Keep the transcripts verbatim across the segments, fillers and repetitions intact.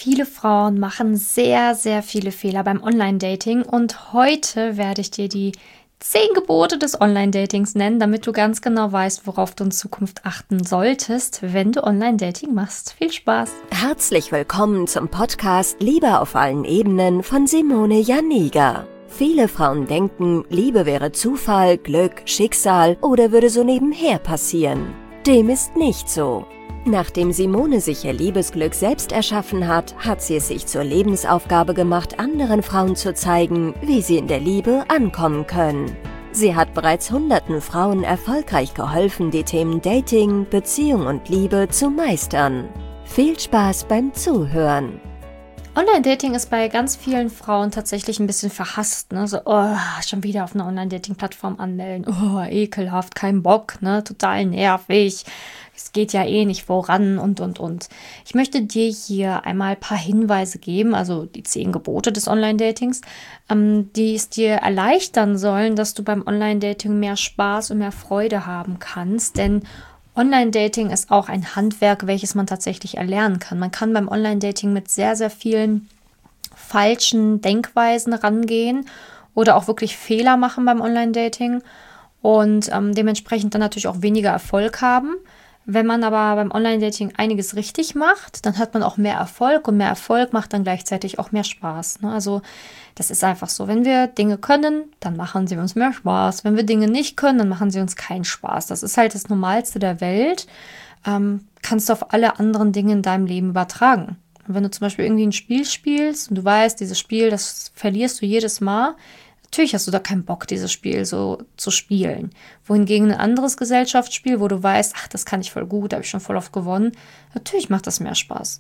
Viele Frauen machen sehr, sehr viele Fehler beim Online-Dating und heute werde ich dir die zehn Gebote des Online-Datings nennen, damit du ganz genau weißt, worauf du in Zukunft achten solltest, wenn du Online-Dating machst. Viel Spaß! Herzlich willkommen zum Podcast Liebe auf allen Ebenen von Simone Janiga. Viele Frauen denken, Liebe wäre Zufall, Glück, Schicksal oder würde so nebenher passieren. Dem ist nicht so. Nachdem Simone sich ihr Liebesglück selbst erschaffen hat, hat sie es sich zur Lebensaufgabe gemacht, anderen Frauen zu zeigen, wie sie in der Liebe ankommen können. Sie hat bereits hunderten Frauen erfolgreich geholfen, die Themen Dating, Beziehung und Liebe zu meistern. Viel Spaß beim Zuhören! Online-Dating ist bei ganz vielen Frauen tatsächlich ein bisschen verhasst, ne? So, oh, schon wieder auf einer Online-Dating-Plattform anmelden. Oh, ekelhaft, kein Bock, ne? Total nervig. Es geht ja eh nicht voran und, und, und. Ich möchte dir hier einmal ein paar Hinweise geben, also die zehn Gebote des Online-Datings, ähm, die es dir erleichtern sollen, dass du beim Online-Dating mehr Spaß und mehr Freude haben kannst, denn Online-Dating ist auch ein Handwerk, welches man tatsächlich erlernen kann. Man kann beim Online-Dating mit sehr, sehr vielen falschen Denkweisen rangehen oder auch wirklich Fehler machen beim Online-Dating und ähm, dementsprechend dann natürlich auch weniger Erfolg haben. Wenn man aber beim Online-Dating einiges richtig macht, dann hat man auch mehr Erfolg und mehr Erfolg macht dann gleichzeitig auch mehr Spaß. Ne? Also das ist einfach so. Wenn wir Dinge können, dann machen sie uns mehr Spaß. Wenn wir Dinge nicht können, dann machen sie uns keinen Spaß. Das ist halt das Normalste der Welt. Ähm, kannst du auf alle anderen Dinge in deinem Leben übertragen. Und wenn du zum Beispiel irgendwie ein Spiel spielst und du weißt, dieses Spiel, das verlierst du jedes Mal, natürlich hast du da keinen Bock, dieses Spiel so zu spielen. Wohingegen ein anderes Gesellschaftsspiel, wo du weißt, ach, das kann ich voll gut, da habe ich schon voll oft gewonnen, natürlich macht das mehr Spaß.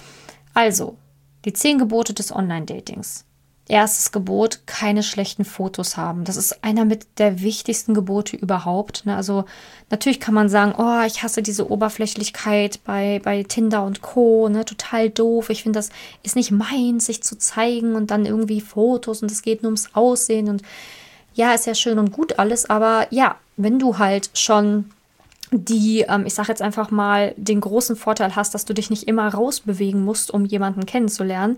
Also, die zehn Gebote des Online-Datings. Erstes Gebot, keine schlechten Fotos haben. Das ist einer mit der wichtigsten Gebote überhaupt. Ne? Also natürlich kann man sagen, oh, ich hasse diese Oberflächlichkeit bei, bei Tinder und Co. Ne? Total doof. Ich finde, das ist nicht meins, sich zu zeigen und dann irgendwie Fotos und es geht nur ums Aussehen. Und ja, ist ja schön und gut alles, aber ja, wenn du halt schon die, ähm, ich sage jetzt einfach mal, den großen Vorteil hast, dass du dich nicht immer rausbewegen musst, um jemanden kennenzulernen,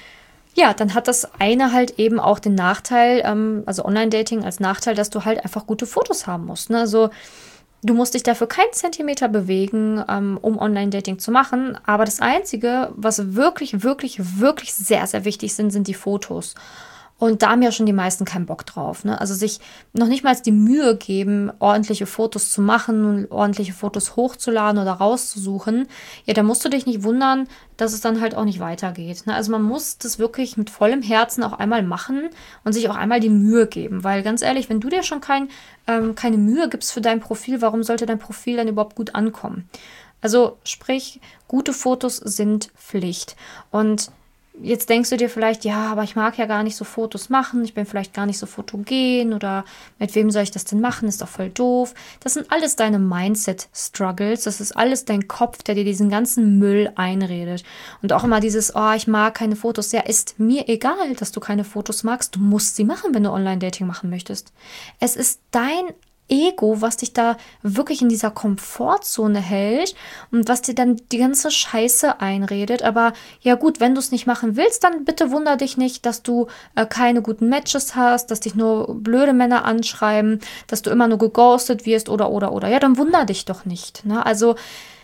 ja, dann hat das eine halt eben auch den Nachteil, ähm, also Online-Dating als Nachteil, dass du halt einfach gute Fotos haben musst. Ne? Also du musst dich dafür keinen Zentimeter bewegen, ähm, um Online-Dating zu machen. Aber das Einzige, was wirklich, wirklich, wirklich sehr, sehr wichtig sind, sind die Fotos. Und da haben ja schon die meisten keinen Bock drauf. Ne? Also sich noch nicht mal die Mühe geben, ordentliche Fotos zu machen und ordentliche Fotos hochzuladen oder rauszusuchen. Ja, da musst du dich nicht wundern, dass es dann halt auch nicht weitergeht. Ne? Also man muss das wirklich mit vollem Herzen auch einmal machen und sich auch einmal die Mühe geben. Weil ganz ehrlich, wenn du dir schon kein, ähm, keine Mühe gibst für dein Profil, warum sollte dein Profil dann überhaupt gut ankommen? Also sprich, gute Fotos sind Pflicht. Und jetzt denkst du dir vielleicht, ja, aber ich mag ja gar nicht so Fotos machen, ich bin vielleicht gar nicht so fotogen oder mit wem soll ich das denn machen, ist doch voll doof. Das sind alles deine Mindset-Struggles, das ist alles dein Kopf, der dir diesen ganzen Müll einredet. Und auch immer dieses, oh, ich mag keine Fotos, ja, ist mir egal, dass du keine Fotos magst, du musst sie machen, wenn du Online-Dating machen möchtest. Es ist dein Ego, was dich da wirklich in dieser Komfortzone hält und was dir dann die ganze Scheiße einredet. Aber ja gut, wenn du es nicht machen willst, dann bitte wunder dich nicht, dass du äh, keine guten Matches hast, dass dich nur blöde Männer anschreiben, dass du immer nur geghostet wirst oder, oder, oder. Ja, dann wunder dich doch nicht. Ne? Also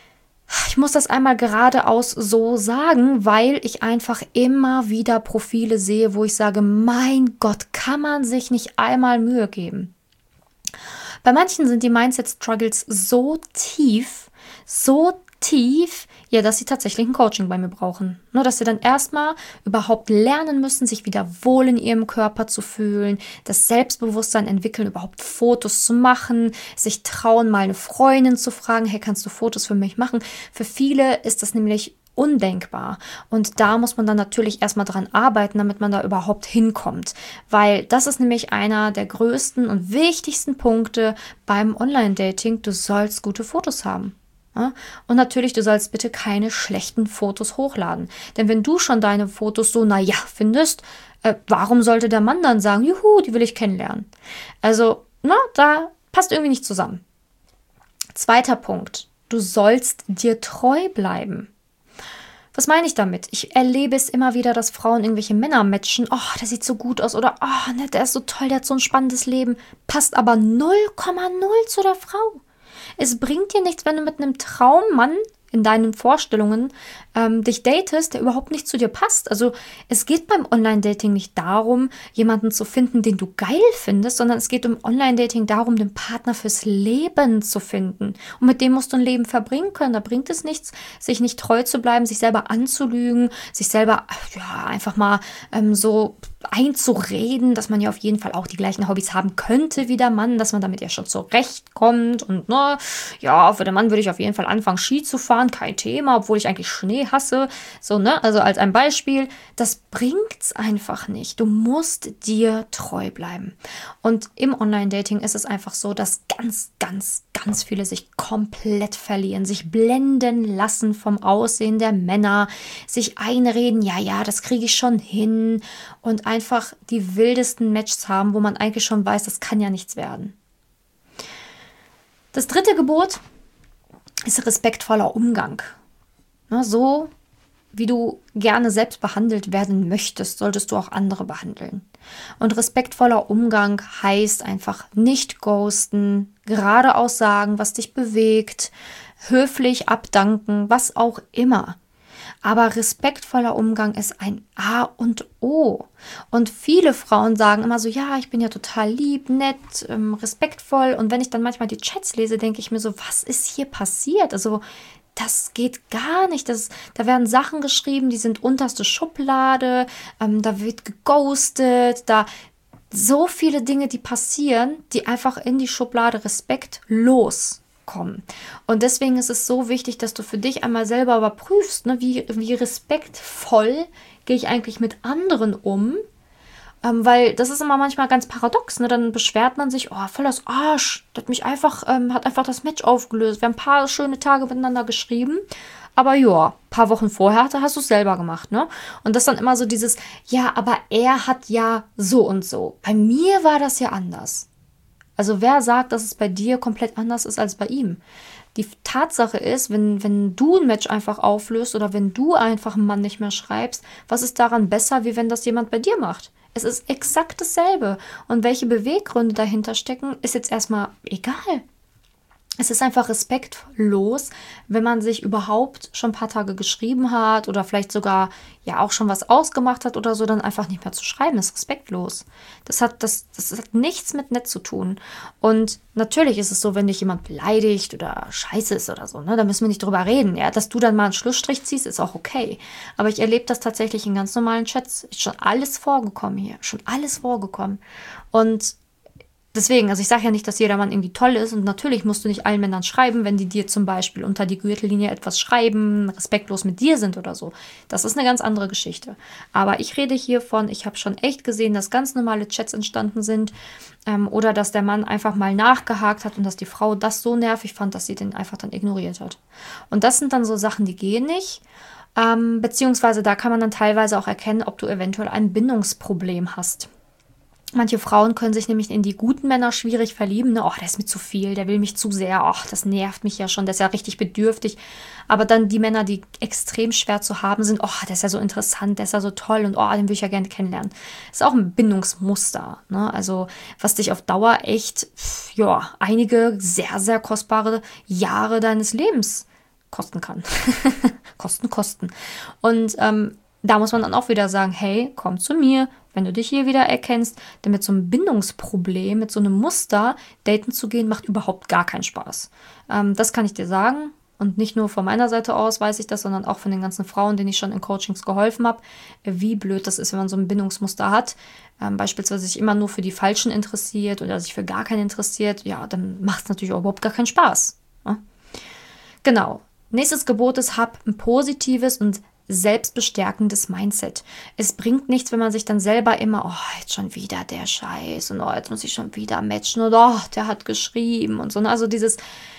ich muss das einmal geradeaus so sagen, weil ich einfach immer wieder Profile sehe, wo ich sage, mein Gott, kann man sich nicht einmal Mühe geben. Bei manchen sind die Mindset-Struggles so tief, so tief, ja, dass sie tatsächlich ein Coaching bei mir brauchen. Nur, dass sie dann erstmal überhaupt lernen müssen, sich wieder wohl in ihrem Körper zu fühlen, das Selbstbewusstsein entwickeln, überhaupt Fotos zu machen, sich trauen, mal eine Freundin zu fragen, hey, kannst du Fotos für mich machen? Für viele ist das nämlich undenkbar. Und da muss man dann natürlich erstmal dran arbeiten, damit man da überhaupt hinkommt. Weil das ist nämlich einer der größten und wichtigsten Punkte beim Online-Dating. Du sollst gute Fotos haben. Ja? Und natürlich, du sollst bitte keine schlechten Fotos hochladen. Denn wenn du schon deine Fotos so, naja, findest, äh, warum sollte der Mann dann sagen, juhu, die will ich kennenlernen? Also, na, da passt irgendwie nicht zusammen. Zweiter Punkt. Du sollst dir treu bleiben. Was meine ich damit? Ich erlebe es immer wieder, dass Frauen irgendwelche Männer matchen. Oh, der sieht so gut aus. Oder, oh, ne, der ist so toll, der hat so ein spannendes Leben. Passt aber null Komma null zu der Frau. Es bringt dir nichts, wenn du mit einem Traummann in deinen Vorstellungen ähm, dich datest, der überhaupt nicht zu dir passt. Also es geht beim Online-Dating nicht darum, jemanden zu finden, den du geil findest, sondern es geht im Online-Dating darum, den Partner fürs Leben zu finden. Und mit dem musst du ein Leben verbringen können. Da bringt es nichts, sich nicht treu zu bleiben, sich selber anzulügen, sich selber ja einfach mal ähm, so einzureden, dass man ja auf jeden Fall auch die gleichen Hobbys haben könnte wie der Mann, dass man damit ja schon zurechtkommt und ne, ja, für den Mann würde ich auf jeden Fall anfangen, Ski zu fahren, kein Thema, obwohl ich eigentlich Schnee hasse, so, ne, also als ein Beispiel, das bringt's einfach nicht. Du musst dir treu bleiben. Und im Online-Dating ist es einfach so, dass ganz, ganz, ganz viele sich komplett verlieren, sich blenden lassen vom Aussehen der Männer, sich einreden, ja, ja, das kriege ich schon hin und einfach die wildesten Matches haben, wo man eigentlich schon weiß, das kann ja nichts werden. Das dritte Gebot ist respektvoller Umgang. Na, so wie du gerne selbst behandelt werden möchtest, solltest du auch andere behandeln. Und respektvoller Umgang heißt einfach nicht ghosten, geradeaus sagen, was dich bewegt, höflich abdanken, was auch immer. Aber respektvoller Umgang ist ein A und O. Und viele Frauen sagen immer so, ja, ich bin ja total lieb, nett, ähm, respektvoll. Und wenn ich dann manchmal die Chats lese, denke ich mir so, was ist hier passiert? Also das geht gar nicht. Das, da werden Sachen geschrieben, die sind unterste Schublade, ähm, da wird geghostet, da so viele Dinge, die passieren, die einfach in die Schublade respektlos kommen. Und deswegen ist es so wichtig, dass du für dich einmal selber überprüfst, ne, wie, wie respektvoll gehe ich eigentlich mit anderen um, ähm, weil das ist immer manchmal ganz paradox, ne? Dann beschwert man sich, oh, voll das Arsch, das hat mich einfach, ähm, hat einfach das Match aufgelöst. Wir haben ein paar schöne Tage miteinander geschrieben, aber ja, ein paar Wochen vorher hast du es selber gemacht, ne? Und das dann immer so dieses, ja, aber er hat ja so und so. Bei mir war das ja anders. Also wer sagt, dass es bei dir komplett anders ist als bei ihm? Die Tatsache ist, wenn, wenn du ein Match einfach auflöst oder wenn du einfach einen Mann nicht mehr schreibst, was ist daran besser, wie wenn das jemand bei dir macht? Es ist exakt dasselbe. Und welche Beweggründe dahinter stecken, ist jetzt erstmal egal. Es ist einfach respektlos, wenn man sich überhaupt schon ein paar Tage geschrieben hat oder vielleicht sogar ja auch schon was ausgemacht hat oder so, dann einfach nicht mehr zu schreiben, ist respektlos. Das hat, das, das hat nichts mit nett zu tun. Und natürlich ist es so, wenn dich jemand beleidigt oder scheiße ist oder so, ne, da müssen wir nicht drüber reden. Ja? Dass du dann mal einen Schlussstrich ziehst, ist auch okay. Aber ich erlebe das tatsächlich in ganz normalen Chats. Ist schon alles vorgekommen hier, schon alles vorgekommen. Und deswegen, also ich sage ja nicht, dass jeder Mann irgendwie toll ist und natürlich musst du nicht allen Männern schreiben, wenn die dir zum Beispiel unter die Gürtellinie etwas schreiben, respektlos mit dir sind oder so. Das ist eine ganz andere Geschichte. Aber ich rede hier von, ich habe schon echt gesehen, dass ganz normale Chats entstanden sind ähm, oder dass der Mann einfach mal nachgehakt hat und dass die Frau das so nervig fand, dass sie den einfach dann ignoriert hat. Und das sind dann so Sachen, die gehen nicht. Ähm, beziehungsweise da kann man dann teilweise auch erkennen, ob du eventuell ein Bindungsproblem hast. Manche Frauen können sich nämlich in die guten Männer schwierig verlieben. Ne? Oh, der ist mir zu viel, der will mich zu sehr. Oh, das nervt mich ja schon, der ist ja richtig bedürftig. Aber dann die Männer, die extrem schwer zu haben sind, oh, der ist ja so interessant, der ist ja so toll und oh, den will ich ja gerne kennenlernen. Das ist auch ein Bindungsmuster. Ne? Also was dich auf Dauer echt, ja, einige sehr, sehr kostbare Jahre deines Lebens kosten kann. kosten, kosten. Und ähm, da muss man dann auch wieder sagen, hey, komm zu mir, wenn du dich hier wieder erkennst, denn mit so einem Bindungsproblem, mit so einem Muster daten zu gehen, macht überhaupt gar keinen Spaß. Ähm, das kann ich dir sagen und nicht nur von meiner Seite aus weiß ich das, sondern auch von den ganzen Frauen, denen ich schon in Coachings geholfen habe, wie blöd das ist, wenn man so ein Bindungsmuster hat. Ähm, beispielsweise sich immer nur für die Falschen interessiert oder sich für gar keinen interessiert, ja, dann macht es natürlich auch überhaupt gar keinen Spaß. Ja? Genau. Nächstes Gebot ist, hab ein positives und selbstbestärkendes Mindset. Es bringt nichts, wenn man sich dann selber immer, oh, jetzt schon wieder der Scheiß und oh, jetzt muss ich schon wieder matchen und oh, der hat geschrieben und so. Also dieses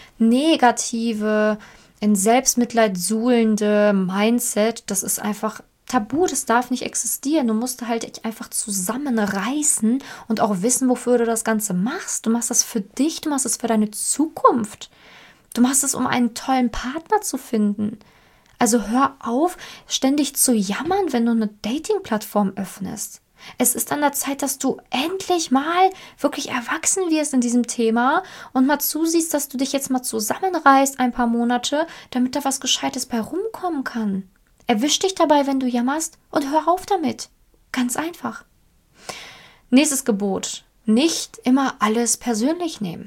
negative, in Selbstmitleid suhlende Mindset, das ist einfach tabu, das darf nicht existieren. Du musst halt dich einfach zusammenreißen und auch wissen, wofür du das Ganze machst. Du machst das für dich, du machst es für deine Zukunft. Du machst es, um einen tollen Partner zu finden. Also hör auf, ständig zu jammern, wenn du eine Dating-Plattform öffnest. Es ist an der Zeit, dass du endlich mal wirklich erwachsen wirst in diesem Thema und mal zusiehst, dass du dich jetzt mal zusammenreißt ein paar Monate, damit da was Gescheites bei rumkommen kann. Erwisch dich dabei, wenn du jammerst und hör auf damit. Ganz einfach. Nächstes Gebot. Nicht immer alles persönlich nehmen.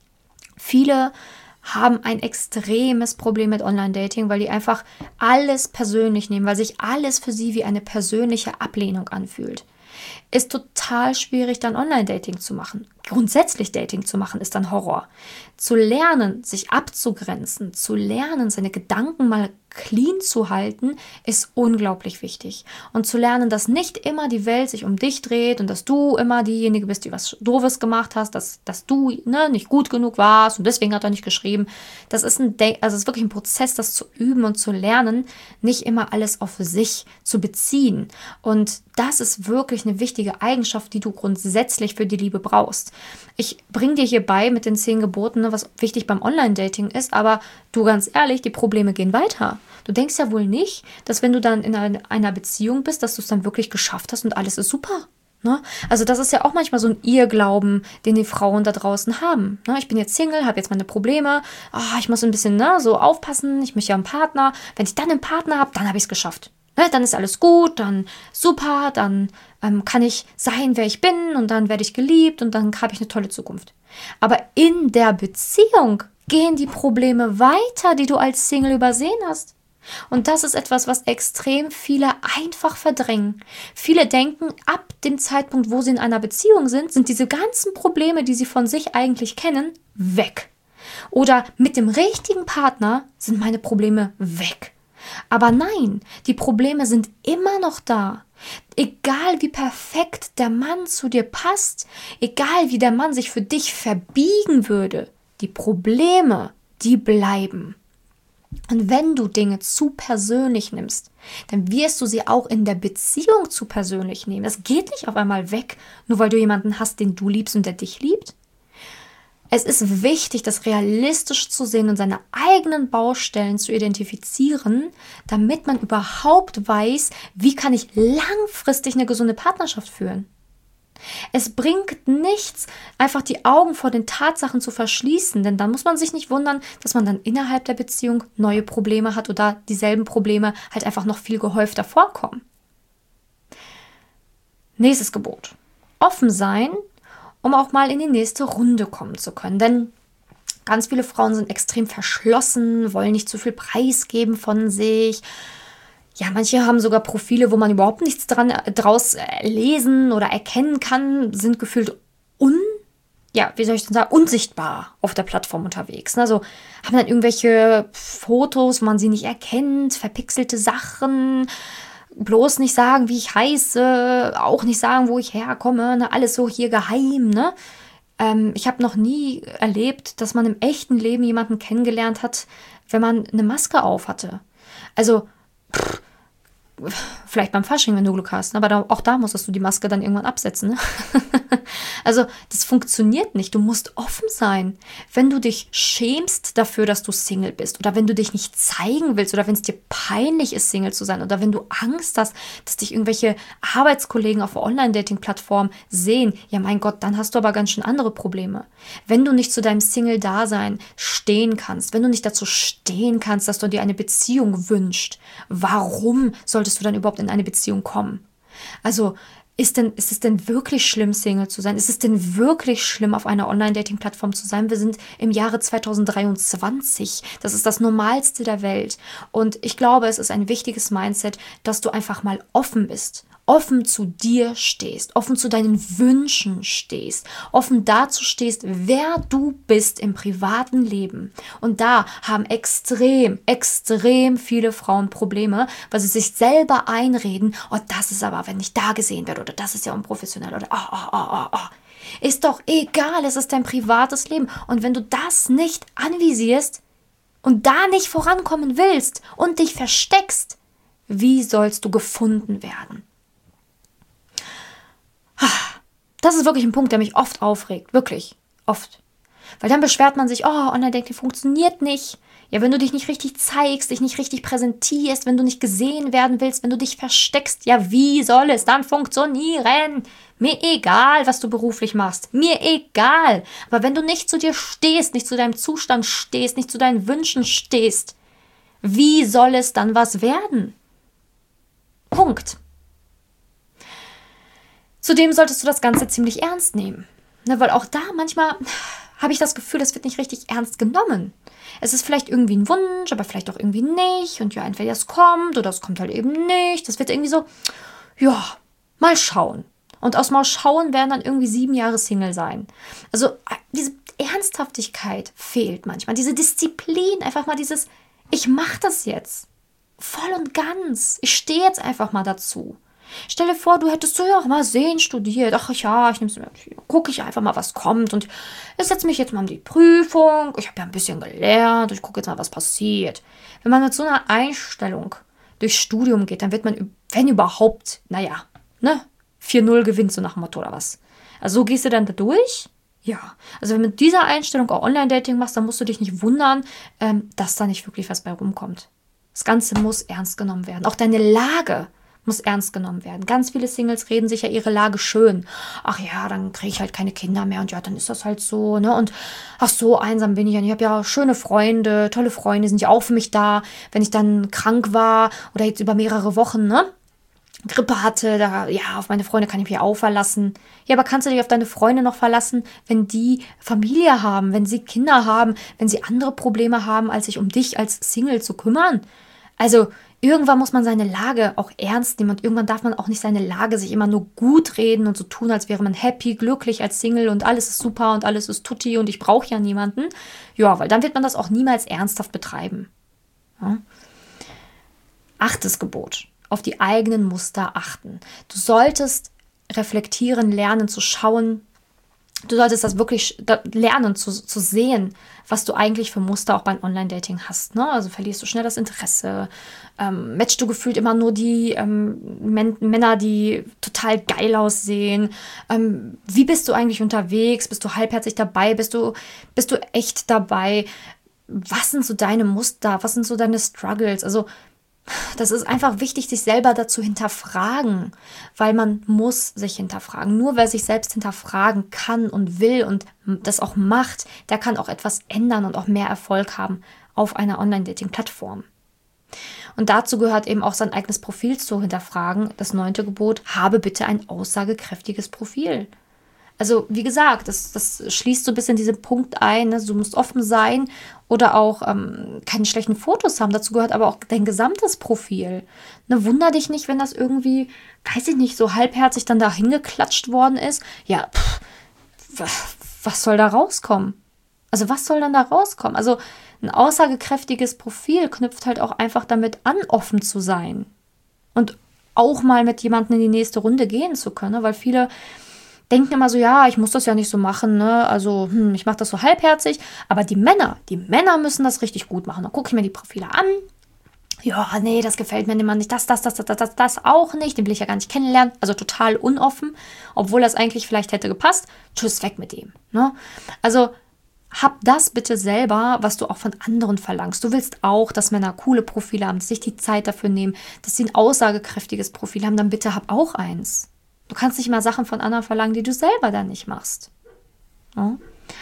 Viele haben ein extremes Problem mit Online-Dating, weil die einfach alles persönlich nehmen, weil sich alles für sie wie eine persönliche Ablehnung anfühlt. Ist total schwierig, dann Online-Dating zu machen. Grundsätzlich Dating zu machen, ist dann Horror. Zu lernen, sich abzugrenzen, zu lernen, seine Gedanken mal clean zu halten, ist unglaublich wichtig. Und zu lernen, dass nicht immer die Welt sich um dich dreht und dass du immer diejenige bist, die was Doofes gemacht hast, dass, dass du ne, nicht gut genug warst und deswegen hat er nicht geschrieben. Das ist, ein, also es ist wirklich ein Prozess, das zu üben und zu lernen, nicht immer alles auf sich zu beziehen. Und das ist wirklich eine wichtige Eigenschaft, die du grundsätzlich für die Liebe brauchst. Ich bringe dir hier bei mit den zehn Geboten, ne, was wichtig beim Online-Dating ist, aber du, ganz ehrlich, die Probleme gehen weiter. Du denkst ja wohl nicht, dass wenn du dann in einer Beziehung bist, dass du es dann wirklich geschafft hast und alles ist super. Ne? Also das ist ja auch manchmal so ein Irrglauben, den die Frauen da draußen haben. Ne? Ich bin jetzt Single, habe jetzt meine Probleme, oh, ich muss ein bisschen ne, so aufpassen, ich möchte ja einen Partner. Wenn ich dann einen Partner habe, dann habe ich es geschafft. Ne? Dann ist alles gut, dann super, dann ähm, kann ich sein, wer ich bin und dann werde ich geliebt und dann habe ich eine tolle Zukunft. Aber in der Beziehung gehen die Probleme weiter, die du als Single übersehen hast. Und das ist etwas, was extrem viele einfach verdrängen. Viele denken, ab dem Zeitpunkt, wo sie in einer Beziehung sind, sind diese ganzen Probleme, die sie von sich eigentlich kennen, weg. Oder mit dem richtigen Partner sind meine Probleme weg. Aber nein, die Probleme sind immer noch da. Egal wie perfekt der Mann zu dir passt, egal wie der Mann sich für dich verbiegen würde, die Probleme, die bleiben. Und wenn du Dinge zu persönlich nimmst, dann wirst du sie auch in der Beziehung zu persönlich nehmen. Es geht nicht auf einmal weg, nur weil du jemanden hast, den du liebst und der dich liebt. Es ist wichtig, das realistisch zu sehen und seine eigenen Baustellen zu identifizieren, damit man überhaupt weiß, wie kann ich langfristig eine gesunde Partnerschaft führen. Es bringt nichts, einfach die Augen vor den Tatsachen zu verschließen, denn dann muss man sich nicht wundern, dass man dann innerhalb der Beziehung neue Probleme hat oder dieselben Probleme halt einfach noch viel gehäufter vorkommen. Nächstes Gebot. Offen sein, um auch mal in die nächste Runde kommen zu können, denn ganz viele Frauen sind extrem verschlossen, wollen nicht zu viel preisgeben von sich. Ja, manche haben sogar Profile, wo man überhaupt nichts dran, draus lesen oder erkennen kann, sind gefühlt un, ja, wie soll ich denn sagen, unsichtbar auf der Plattform unterwegs. Also haben dann irgendwelche Fotos, wo man sie nicht erkennt, verpixelte Sachen, bloß nicht sagen, wie ich heiße, auch nicht sagen, wo ich herkomme, ne? Alles so hier geheim, ne? Ähm, ich habe noch nie erlebt, dass man im echten Leben jemanden kennengelernt hat, wenn man eine Maske auf hatte. Also Pff, vielleicht beim Fasching, wenn du Glück hast, aber da, auch da musstest du die Maske dann irgendwann absetzen. Ne? Also das funktioniert nicht. Du musst offen sein. Wenn du dich schämst dafür, dass du Single bist oder wenn du dich nicht zeigen willst oder wenn es dir peinlich ist, Single zu sein oder wenn du Angst hast, dass dich irgendwelche Arbeitskollegen auf der Online-Dating-Plattform sehen, ja mein Gott, dann hast du aber ganz schön andere Probleme. Wenn du nicht zu deinem Single-Dasein stehen kannst, wenn du nicht dazu stehen kannst, dass du dir eine Beziehung wünschst, warum solltest du dann überhaupt in eine Beziehung kommen? Also Ist, denn, ist es denn wirklich schlimm, Single zu sein? Ist es denn wirklich schlimm, auf einer Online-Dating-Plattform zu sein? Wir sind im Jahre zweitausenddreiundzwanzig. Das ist das Normalste der Welt. Und ich glaube, es ist ein wichtiges Mindset, dass du einfach mal offen bist. Offen zu dir stehst, offen zu deinen Wünschen stehst, offen dazu stehst, wer du bist im privaten Leben. Und da haben extrem, extrem viele Frauen Probleme, weil sie sich selber einreden, oh, das ist aber, wenn ich da gesehen werde, oder das ist ja unprofessionell, oder oh, oh, oh, oh, oh. Ist doch egal, es ist dein privates Leben. Und wenn du das nicht anvisierst und da nicht vorankommen willst und dich versteckst, wie sollst du gefunden werden? Das ist wirklich ein Punkt, der mich oft aufregt. Wirklich. Oft. Weil dann beschwert man sich, oh, Online-Dating funktioniert nicht. Ja, wenn du dich nicht richtig zeigst, dich nicht richtig präsentierst, wenn du nicht gesehen werden willst, wenn du dich versteckst, ja, wie soll es dann funktionieren? Mir egal, was du beruflich machst. Mir egal. Aber wenn du nicht zu dir stehst, nicht zu deinem Zustand stehst, nicht zu deinen Wünschen stehst, wie soll es dann was werden? Punkt. Zudem solltest du das Ganze ziemlich ernst nehmen. Ne, weil auch da manchmal habe ich das Gefühl, das wird nicht richtig ernst genommen. Es ist vielleicht irgendwie ein Wunsch, aber vielleicht auch irgendwie nicht. Und ja, entweder es kommt oder es kommt halt eben nicht. Das wird irgendwie so, ja, mal schauen. Und aus mal schauen werden dann irgendwie sieben Jahre Single sein. Also diese Ernsthaftigkeit fehlt manchmal. Diese Disziplin, einfach mal dieses, ich mache das jetzt. Voll und ganz. Ich stehe jetzt einfach mal dazu. Stell dir vor, du hättest so, ja, mal sehen, studiert. Ach ja, ich nehme es, gucke ich einfach mal, was kommt. Und ich setze mich jetzt mal an die Prüfung. Ich habe ja ein bisschen gelernt. Ich gucke jetzt mal, was passiert. Wenn man mit so einer Einstellung durchs Studium geht, dann wird man, wenn überhaupt, naja, ne, vier null gewinnt, so nach dem Motto oder was. Also so gehst du dann da durch. Ja, also wenn du mit dieser Einstellung auch Online-Dating machst, dann musst du dich nicht wundern, ähm, dass da nicht wirklich was bei rumkommt. Das Ganze muss ernst genommen werden. Auch deine Lage muss ernst genommen werden. Ganz viele Singles reden sich ja ihre Lage schön. Ach ja, dann kriege ich halt keine Kinder mehr und ja, dann ist das halt so, ne? Und ach so, einsam bin ich ja nicht. Ich habe ja schöne Freunde, tolle Freunde, sind ja auch für mich da. Wenn ich dann krank war oder jetzt über mehrere Wochen, ne? Grippe hatte, da, ja, auf meine Freunde kann ich mich auch verlassen. Ja, aber kannst du dich auf deine Freunde noch verlassen, wenn die Familie haben, wenn sie Kinder haben, wenn sie andere Probleme haben, als sich um dich als Single zu kümmern? Also, irgendwann muss man seine Lage auch ernst nehmen und irgendwann darf man auch nicht seine Lage sich immer nur gut reden und so tun, als wäre man happy, glücklich als Single und alles ist super und alles ist tutti und ich brauche ja niemanden. Ja, weil dann wird man das auch niemals ernsthaft betreiben. Ja. Achtes Gebot. Auf die eigenen Muster achten. Du solltest reflektieren, lernen zu schauen. Du solltest das wirklich lernen zu, zu sehen, was du eigentlich für Muster auch beim Online-Dating hast. Ne? Also verlierst du schnell das Interesse, ähm, matchst du gefühlt immer nur die ähm, Men- Männer, die total geil aussehen. Ähm, wie bist du eigentlich unterwegs? Bist du halbherzig dabei? Bist du, bist du echt dabei? Was sind so deine Muster? Was sind so deine Struggles? Also das ist einfach wichtig, sich selber dazu hinterfragen, weil man muss sich hinterfragen. Nur wer sich selbst hinterfragen kann und will und das auch macht, der kann auch etwas ändern und auch mehr Erfolg haben auf einer Online-Dating-Plattform. Und dazu gehört eben auch sein eigenes Profil zu hinterfragen. Das neunte Gebot, habe bitte ein aussagekräftiges Profil. Also wie gesagt, das, das schließt so ein bisschen diesen Punkt ein, ne? Du musst offen sein oder auch ähm, keine schlechten Fotos haben. Dazu gehört aber auch dein gesamtes Profil. Ne, wunder dich nicht, wenn das irgendwie, weiß ich nicht, so halbherzig dann da hingeklatscht worden ist. Ja, pff, was soll da rauskommen? Also was soll dann da rauskommen? Also ein aussagekräftiges Profil knüpft halt auch einfach damit an, offen zu sein. Und auch mal mit jemandem in die nächste Runde gehen zu können, weil viele denken immer so, ja, ich muss das ja nicht so machen, ne? Also, hm, ich mache das so halbherzig. Aber die Männer, die Männer müssen das richtig gut machen. Dann gucke ich mir die Profile an. Ja, nee, das gefällt mir nicht. Das, das, das, das, das, das auch nicht. Den will ich ja gar nicht kennenlernen. Also total unoffen. Obwohl das eigentlich vielleicht hätte gepasst. Tschüss, weg mit dem. Ne? Also, hab das bitte selber, was du auch von anderen verlangst. Du willst auch, dass Männer coole Profile haben, dass sich die Zeit dafür nehmen, dass sie ein aussagekräftiges Profil haben. Dann bitte hab auch eins. Du kannst nicht mal Sachen von anderen verlangen, die du selber dann nicht machst. Ja,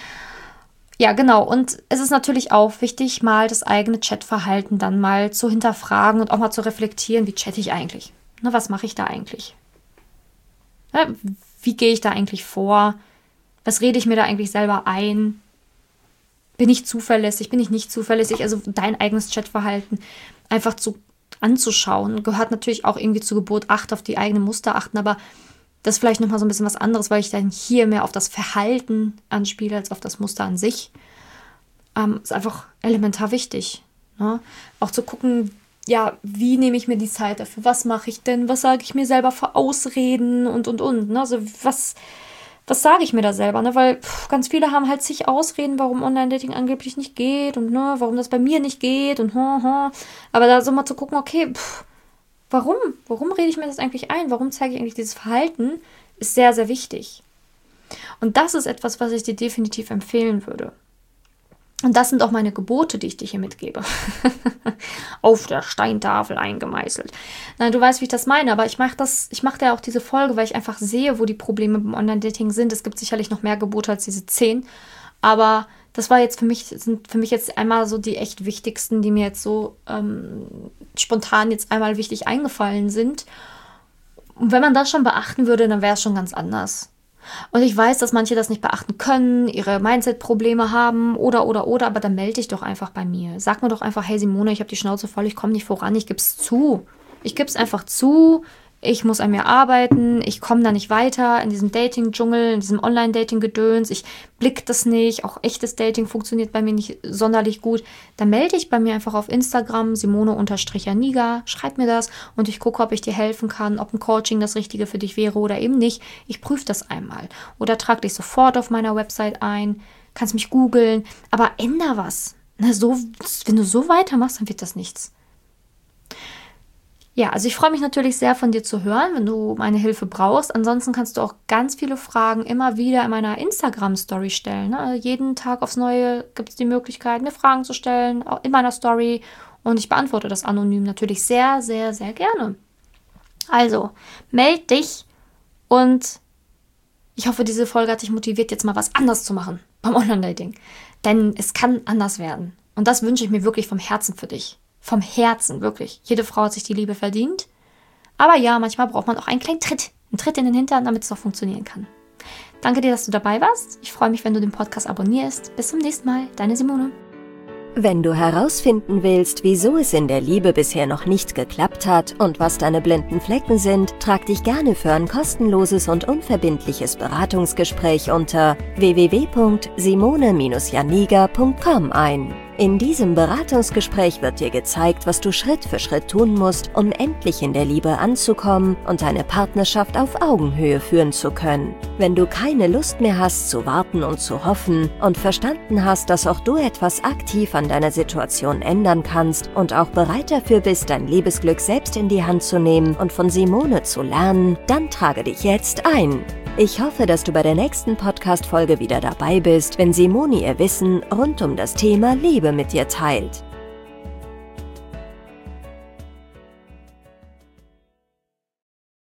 ja, genau. Und es ist natürlich auch wichtig, mal das eigene Chatverhalten dann mal zu hinterfragen und auch mal zu reflektieren, wie chatte ich eigentlich? Ne, was mache ich da eigentlich? Ja, wie gehe ich da eigentlich vor? Was rede ich mir da eigentlich selber ein? Bin ich zuverlässig? Bin ich nicht zuverlässig? Also dein eigenes Chatverhalten einfach zu, anzuschauen, gehört natürlich auch irgendwie zu Gebot acht, auf die eigenen Muster achten, aber das ist vielleicht nochmal so ein bisschen was anderes, weil ich dann hier mehr auf das Verhalten anspiele, als auf das Muster an sich. Ähm, ist einfach elementar wichtig. Ne? Auch zu gucken, ja, wie nehme ich mir die Zeit dafür? Was mache ich denn? Was sage ich mir selber für Ausreden und, und, und. Ne? Also was, was sage ich mir da selber? Ne? Weil pff, ganz viele haben halt zig Ausreden, warum Online-Dating angeblich nicht geht und ne, warum das bei mir nicht geht und ha, ha. Aber da so mal zu gucken, okay, pff, Warum? Warum rede ich mir das eigentlich ein? Warum zeige ich eigentlich dieses Verhalten? Ist sehr, sehr wichtig. Und das ist etwas, was ich dir definitiv empfehlen würde. Und das sind auch meine Gebote, die ich dir hier mitgebe. Auf der Steintafel eingemeißelt. Nein, du weißt, wie ich das meine, aber ich mache das, ich mache ja auch diese Folge, weil ich einfach sehe, wo die Probleme beim Online-Dating sind. Es gibt sicherlich noch mehr Gebote als diese zehn, aber das war jetzt für mich, sind für mich jetzt einmal so die echt wichtigsten, die mir jetzt so ähm, spontan jetzt einmal wichtig eingefallen sind. Und wenn man das schon beachten würde, dann wäre es schon ganz anders. Und ich weiß, dass manche das nicht beachten können, ihre Mindset-Probleme haben oder, oder, oder, aber dann melde dich doch einfach bei mir. Sag mir doch einfach, hey Simone, ich habe die Schnauze voll, ich komme nicht voran, ich gebe es zu. Ich gebe es einfach zu, ich muss an mir arbeiten, ich komme da nicht weiter in diesem Dating-Dschungel, in diesem Online-Dating-Gedöns, ich blick das nicht, auch echtes Dating funktioniert bei mir nicht sonderlich gut. Dann melde dich bei mir einfach auf Instagram, Simone-Janiga, schreib mir das und ich gucke, ob ich dir helfen kann, ob ein Coaching das Richtige für dich wäre oder eben nicht. Ich prüfe das einmal. Oder trag dich sofort auf meiner Website ein, kannst mich googeln, aber änder was. Na, so, wenn du so weitermachst, dann wird das nichts. Ja, also ich freue mich natürlich sehr, von dir zu hören, wenn du meine Hilfe brauchst. Ansonsten kannst du auch ganz viele Fragen immer wieder in meiner Instagram-Story stellen. Ne? Jeden Tag aufs Neue gibt es die Möglichkeit, mir Fragen zu stellen, auch in meiner Story. Und ich beantworte das anonym natürlich sehr, sehr, sehr gerne. Also, meld dich und ich hoffe, diese Folge hat dich motiviert, jetzt mal was anders zu machen beim Online-Dating. Denn es kann anders werden. Und das wünsche ich mir wirklich vom Herzen für dich. Vom Herzen, wirklich. Jede Frau hat sich die Liebe verdient. Aber ja, manchmal braucht man auch einen kleinen Tritt. Einen Tritt in den Hintern, damit es auch funktionieren kann. Danke dir, dass du dabei warst. Ich freue mich, wenn du den Podcast abonnierst. Bis zum nächsten Mal. Deine Simone. Wenn du herausfinden willst, wieso es in der Liebe bisher noch nicht geklappt hat und was deine blinden Flecken sind, trag dich gerne für ein kostenloses und unverbindliches Beratungsgespräch unter w w w punkt simone janiga punkt com ein. In diesem Beratungsgespräch wird dir gezeigt, was du Schritt für Schritt tun musst, um endlich in der Liebe anzukommen und deine Partnerschaft auf Augenhöhe führen zu können. Wenn du keine Lust mehr hast zu warten und zu hoffen und verstanden hast, dass auch du etwas aktiv an deiner Situation ändern kannst und auch bereit dafür bist, dein Liebesglück selbst in die Hand zu nehmen und von Simone zu lernen, dann trage dich jetzt ein. Ich hoffe, dass du bei der nächsten Podcast-Folge wieder dabei bist, wenn Simone ihr Wissen rund um das Thema Liebe mit dir teilt.